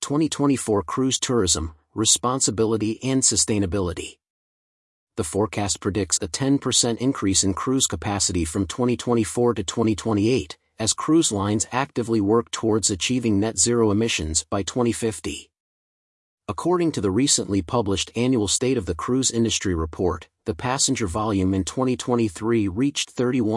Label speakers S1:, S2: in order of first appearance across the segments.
S1: 2024 Cruise Tourism, Responsibility and Sustainability. The forecast predicts a 10% increase in cruise capacity from 2024 to 2028, as cruise lines actively work towards achieving net zero emissions by 2050. According to the recently published Annual State of the Cruise Industry Report, the passenger volume in 2023 reached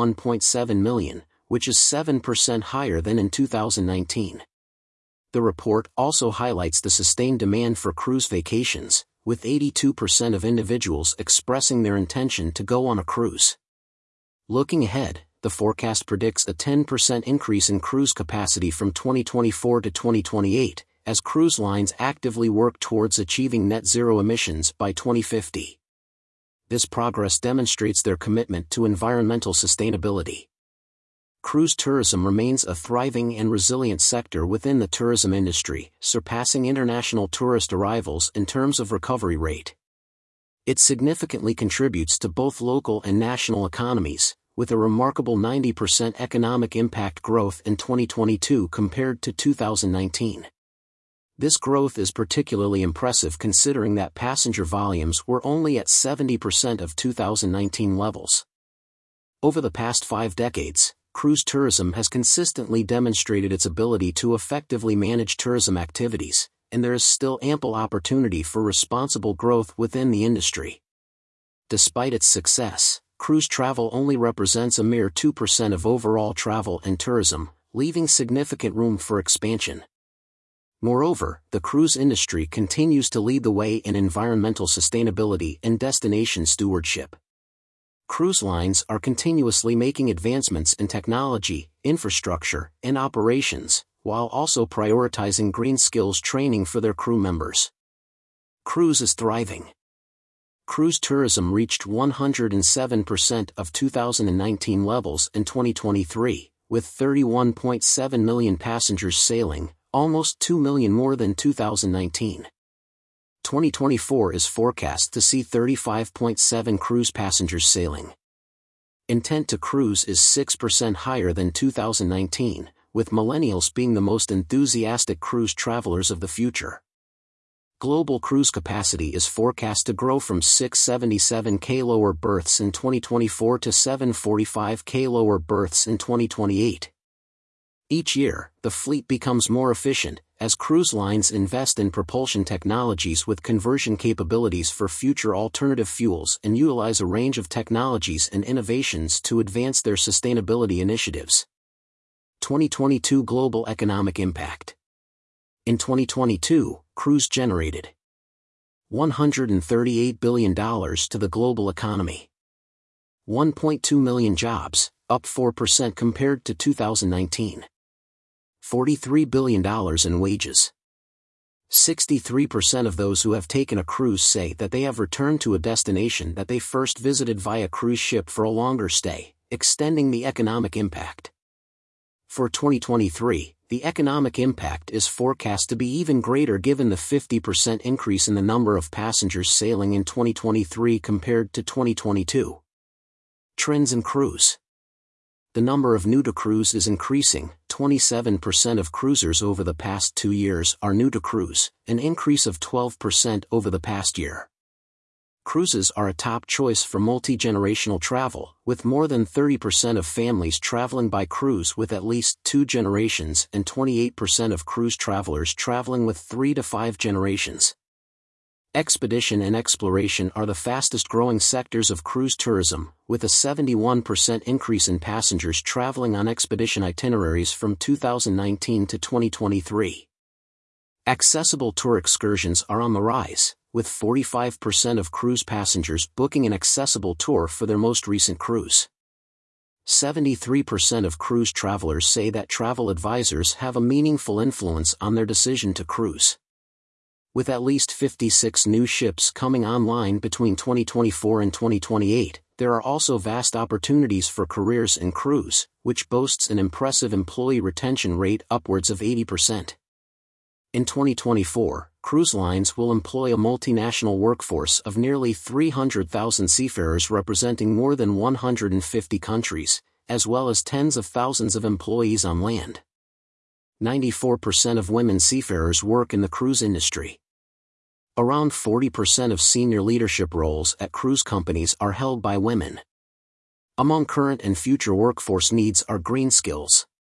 S1: 31.7 million, which is 7% higher than in 2019. The report also highlights the sustained demand for cruise vacations, with 82% of individuals expressing their intention to go on a cruise. Looking ahead, the forecast predicts a 10% increase in cruise capacity from 2024 to 2028, as cruise lines actively work towards achieving net zero emissions by 2050. This progress demonstrates their commitment to environmental sustainability. Cruise tourism remains a thriving and resilient sector within the tourism industry, surpassing international tourist arrivals in terms of recovery rate. It significantly contributes to both local and national economies, with a remarkable 90% economic impact growth in 2022 compared to 2019. This growth is particularly impressive considering that passenger volumes were only at 70% of 2019 levels. Over the past 5 decades, cruise tourism has consistently demonstrated its ability to effectively manage tourism activities, and there is still ample opportunity for responsible growth within the industry. Despite its success, cruise travel only represents a mere 2% of overall travel and tourism, leaving significant room for expansion. Moreover, the cruise industry continues to lead the way in environmental sustainability and destination stewardship. Cruise lines are continuously making advancements in technology, infrastructure, and operations, while also prioritizing green skills training for their crew members. Cruise is thriving. Cruise tourism reached 107% of 2019 levels in 2023, with 31.7 million passengers sailing, almost 2 million more than 2019. 2024 is forecast to see 35.7 cruise passengers sailing. Intent to cruise is 6% higher than 2019, with millennials being the most enthusiastic cruise travelers of the future. Global cruise capacity is forecast to grow from 677,000 lower berths in 2024 to 745,000 lower berths in 2028. Each year, the fleet becomes more efficient, as cruise lines invest in propulsion technologies with conversion capabilities for future alternative fuels and utilize a range of technologies and innovations to advance their sustainability initiatives. 2022 Global Economic Impact. In 2022, cruise generated $138 billion to the global economy. 1.2 million jobs, up 4% compared to 2019. $43 billion in wages. 63% of those who have taken a cruise say that they have returned to a destination that they first visited via cruise ship for a longer stay, extending the economic impact. For 2023, the economic impact is forecast to be even greater given the 50% increase in the number of passengers sailing in 2023 compared to 2022. Trends in cruise. The number of new-to-cruise is increasing. 27% of cruisers over the past 2 years are new to cruise, an increase of 12% over the past year. Cruises are a top choice for multi-generational travel, with more than 30% of families traveling by cruise with at least 2 generations and 28% of cruise travelers traveling with 3 to 5 generations. Expedition and exploration are the fastest growing sectors of cruise tourism, with a 71% increase in passengers traveling on expedition itineraries from 2019 to 2023. Accessible tour excursions are on the rise, with 45% of cruise passengers booking an accessible tour for their most recent cruise. 73% of cruise travelers say that travel advisors have a meaningful influence on their decision to cruise. With at least 56 new ships coming online between 2024 and 2028, there are also vast opportunities for careers in cruise, which boasts an impressive employee retention rate upwards of 80%. In 2024, cruise lines will employ a multinational workforce of nearly 300,000 seafarers representing more than 150 countries, as well as tens of thousands of employees on land. 94% of women seafarers work in the cruise industry. Around 40% of senior leadership roles at cruise companies are held by women. Among current and future workforce needs are green skills.